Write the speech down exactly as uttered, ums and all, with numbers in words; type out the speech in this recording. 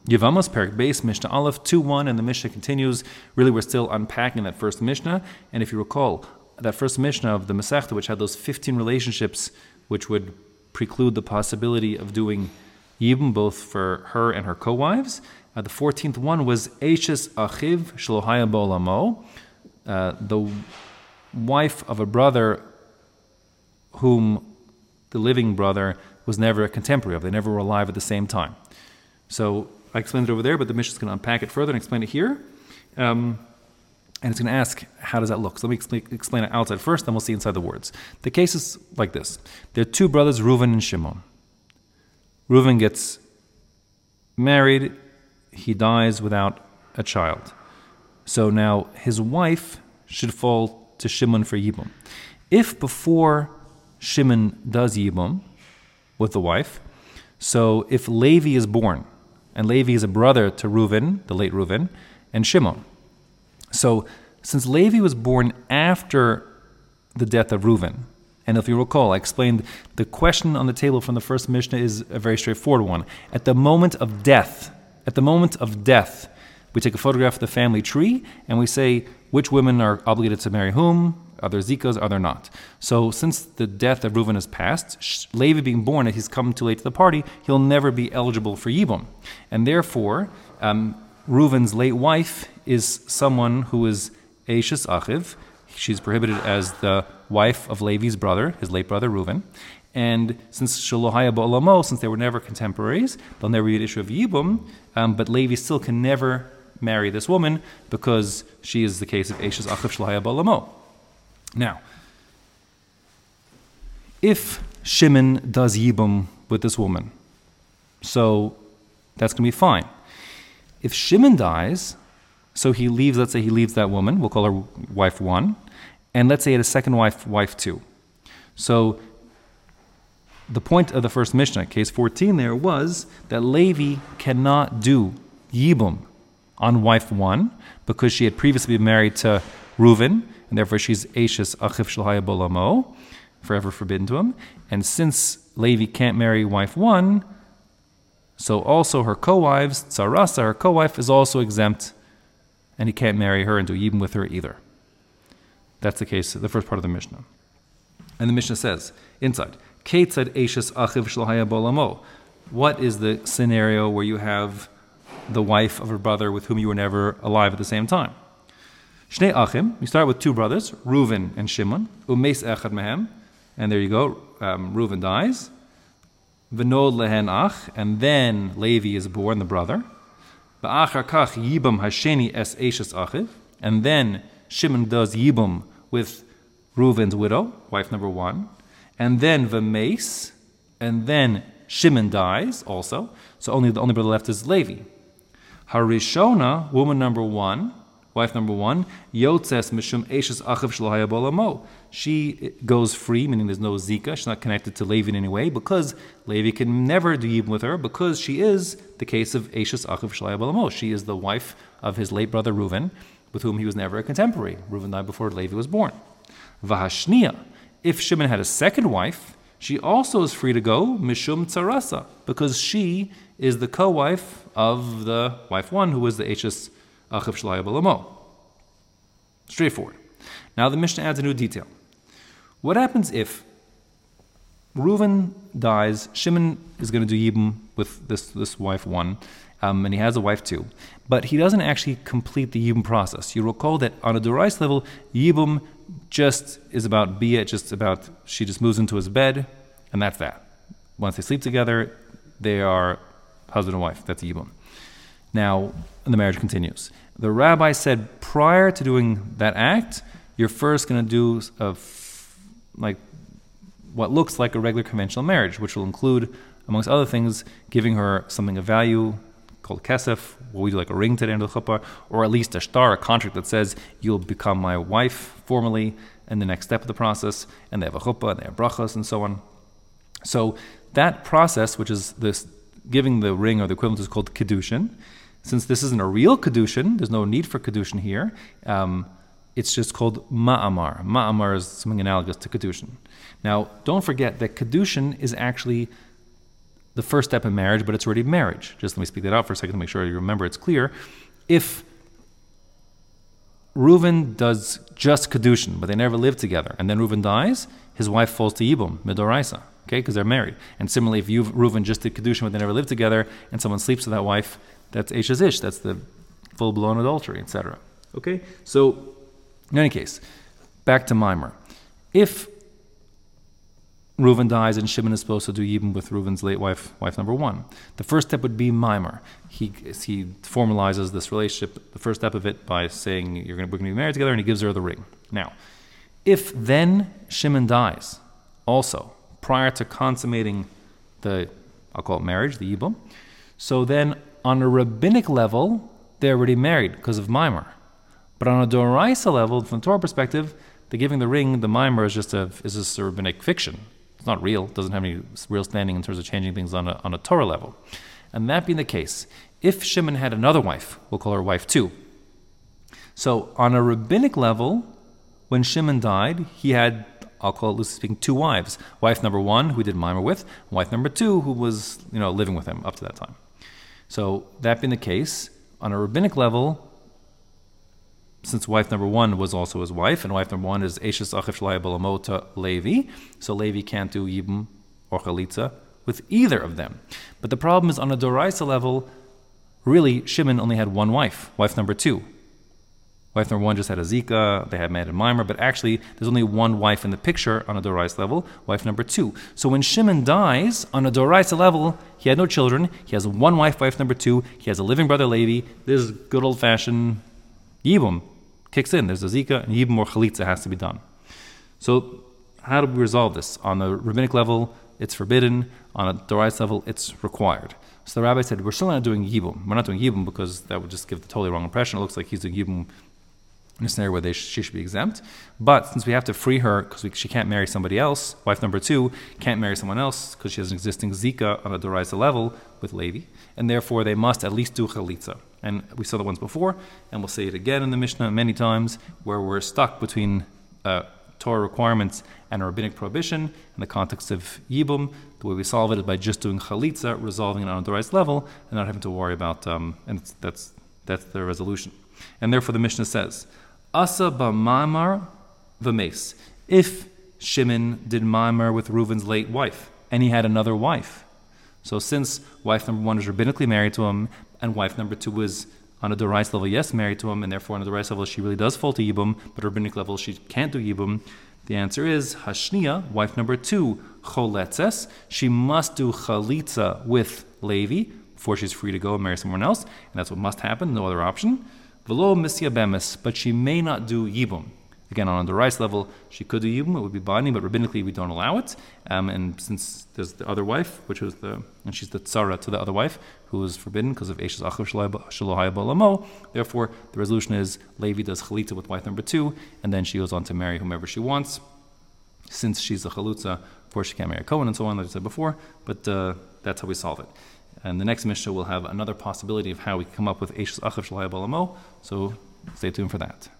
Yevamos Perik Beis, Mishnah Aleph two one, and the Mishnah continues. Really, we're still unpacking that first Mishnah. And if you recall, that first Mishnah of the Masechta, which had those fifteen relationships, which would preclude the possibility of doing Yibum, both for her and her co-wives. Uh, the fourteenth one was Eishes Achiv Shlohaya Bolamo, uh, the wife of a brother whom the living brother was never a contemporary of. They never were alive at the same time. So I explained it over there, but the Mishnah is going to unpack it further and explain it here. Um, and it's going to ask, how does that look? So let me explain, explain it outside first, then we'll see inside the words. The case is like this. There are two brothers, Reuven and Shimon. Reuven gets married. He dies without a child. So now his wife should fall to Shimon for Yibum. If before Shimon does Yibum with the wife, so if Levi is born, and Levi is a brother to Reuven, the late Reuven, and Shimon. So since Levi was born after the death of Reuven, and if you recall, I explained the question on the table from the first Mishnah is a very straightforward one. At the moment of death, at the moment of death, we take a photograph of the family tree and we say which women are obligated to marry whom, are there zikas, are there not. So since the death of Reuven has passed, Levi being born, if he's come too late to the party, he'll never be eligible for Yibum. And therefore, um, Reuven's late wife is someone who is Eishes Achiv. She's prohibited as the wife of Levi's brother, his late brother Reuven. And since Shalohaya Ba'olamo, since they were never contemporaries, there'll never be an issue of Yibum, um, but Levi still can never marry this woman because she is the case of Eishes Achiv Shalohaya Ba'olamo. Now, if Shimon does Yibum with this woman, so that's going to be fine. If Shimon dies, so he leaves, let's say he leaves that woman, we'll call her wife one, and let's say he had a second wife, wife two. So the point of the first Mishnah, case fourteen there, was that Levi cannot do Yibum on wife one because she had previously been married to Reuven, and therefore she's Eishes Achiv Shlohaya Bolamo, forever forbidden to him. And since Levi can't marry wife one, so also her co-wives, Tzarasa, her co-wife, is also exempt, and he can't marry her and do Yibum with her either. That's the case, the first part of the Mishnah. And the Mishnah says, inside, Ketzad Eishes Achiv Shlohaya Bolamo. What is the scenario where you have the wife of a brother with whom you were never alive at the same time? Shnei Achim, you start with two brothers, Reuven and Shimon, Umeis Echad Mehem, and there you go, um, Reuven dies, V'nod Lehen Ach, and then Levi is born, the brother, Ba'achar Kach Yibam Hasheni Es Eishes Achiv, and then Shimon does Yibum with Reuven's widow, wife number one, and then V'meis, and then Shimon dies also, so only the only brother left is Levi. Harishona, woman number one, wife number one, Yotzes Mishum Eishes Achiv Shlohaya Bolamo. She goes free, meaning there's no Zika, she's not connected to Levi in any way, because Levi can never do Yibum with her, because she is the case of Eishes Achiv Shlohaya Bolamo. She is the wife of his late brother Reuven, with whom he was never a contemporary. Reuven died before Levi was born. Vahashniya, if Shimon had a second wife, she also is free to go, Mishum Tzarasa, because she is the co-wife of the wife one, who was the Eishes Achiv Shlohaya Bolamo. Straightforward. Now the Mishnah adds a new detail. What happens if Reuven dies, Shimon is going to do Yibum with this, this wife one, um, and he has a wife two, but he doesn't actually complete the Yibum process. You recall that on a Dorais level, Yibum just is about Bia, just about, she just moves into his bed, and that's that. Once they sleep together, they are husband and wife. That's Yibum. Now, and the marriage continues. The rabbi said prior to doing that act, you're first going to do a f- like what looks like a regular conventional marriage, which will include, amongst other things, giving her something of value called kesef, what we do like a ring to the end of the chuppah, or at least a shtar, a contract that says you'll become my wife formally in the next step of the process, and they have a chuppah, and they have brachas, and so on. So that process, which is this giving the ring or the equivalent, is called kedushin. Since this isn't a real kedushin, there's no need for kedushin here. Um, it's just called ma'amar. Ma'amar is something analogous to kedushin. Now, don't forget that kedushin is actually the first step in marriage, but it's already marriage. Just let me speak that out for a second to make sure you remember it's clear. If Reuven does just Kedushin, but they never live together, and then Reuven dies, his wife falls to Yibum, Midoraisa, okay, because they're married. And similarly, if you Reuven just did Kedushin, but they never live together, and someone sleeps with that wife, that's Eshes Ish, that's the full-blown adultery, et cetera. Okay, so in any case, back to Mimer. If Reuven dies and Shimon is supposed to do Yibum with Reuven's late wife, wife number one, the first step would be Mimer. He he formalizes this relationship, the first step of it, by saying you're going to, we're going to be married together, and he gives her the ring. Now, if then Shimon dies, also prior to consummating the, I'll call it marriage, the Yibum, so then on a rabbinic level, they're already married because of Mimer. But on a Doraisa level, from the Torah perspective, the giving the ring, the Mimer, is just a is just a rabbinic fiction. It's not real. It doesn't have any real standing in terms of changing things on a, on a Torah level. And that being the case, if Shimon had another wife, we'll call her wife two. So on a rabbinic level, when Shimon died, he had, I'll call it loosely speaking, two wives. Wife number one, who he did Mimer with, and wife number two, who was, you know, living with him up to that time. So that being the case, on a rabbinic level, since wife number one was also his wife, and wife number one is Eshes Achiv Shalai Balamota Levi, so Levi can't do Yibum or Chalitza with either of them. But the problem is on a Doraisa level, really, Shimon only had one wife, wife number two. Wife number one just had a Zika, they had Mad and Mimer, but actually there's only one wife in the picture on a Doraisa level, wife number two. So when Shimon dies, on a Doraisa level, he had no children, he has one wife, wife number two, he has a living brother Levi. This is good old-fashioned Yibum kicks in. There's a Zika, and Yibum or Chalitza has to be done. So how do we resolve this? On the rabbinic level, it's forbidden. On a Doraisa level, it's required. So the rabbi said, we're still not doing Yibum. We're not doing Yibum because that would just give the totally wrong impression. It looks like he's doing Yibum in a scenario where they sh- she should be exempt. But since we have to free her because she can't marry somebody else, wife number two can't marry someone else because she has an existing Zika on a Doraisa level with Levi, and therefore they must at least do Chalitza. And we saw that once before, and we'll say it again in the Mishnah many times, where we're stuck between uh, Torah requirements and a rabbinic prohibition in the context of Yibum. The way we solve it is by just doing Chalitza, resolving it on a Doraisa level, and not having to worry about, um, and it's, that's that's the resolution. And therefore the Mishnah says, Asa b'mamar v'mes. If Shimon did mamar with Reuven's late wife, and he had another wife. So since wife number one was rabbinically married to him, and wife number two was on a Doraisa level, yes, married to him, and therefore on a Doraisa level she really does fall to Yibum, but rabbinic level she can't do Yibum, the answer is, Hashnia, wife number two, Choletzes, she must do Chalitza with Levi before she's free to go and marry someone else, and that's what must happen, no other option. Velo misya bemis, but she may not do Yibum. Again, on the rice level, she could do Yibum, it would be binding, but rabbinically we don't allow it. Um, and since there's the other wife, which was the, and she's the tzara to the other wife, who is forbidden because of Eshes Achav Shalohai Balamo, therefore the resolution is Levi does Chalitza with wife number two, and then she goes on to marry whomever she wants, since she's a Chalutza, of course she can't marry a Kohen and so on, like I said before, but uh, that's how we solve it. And the next Mishnah will have another possibility of how we come up with Eshes Achav Shalohai Balamo, so stay tuned for that.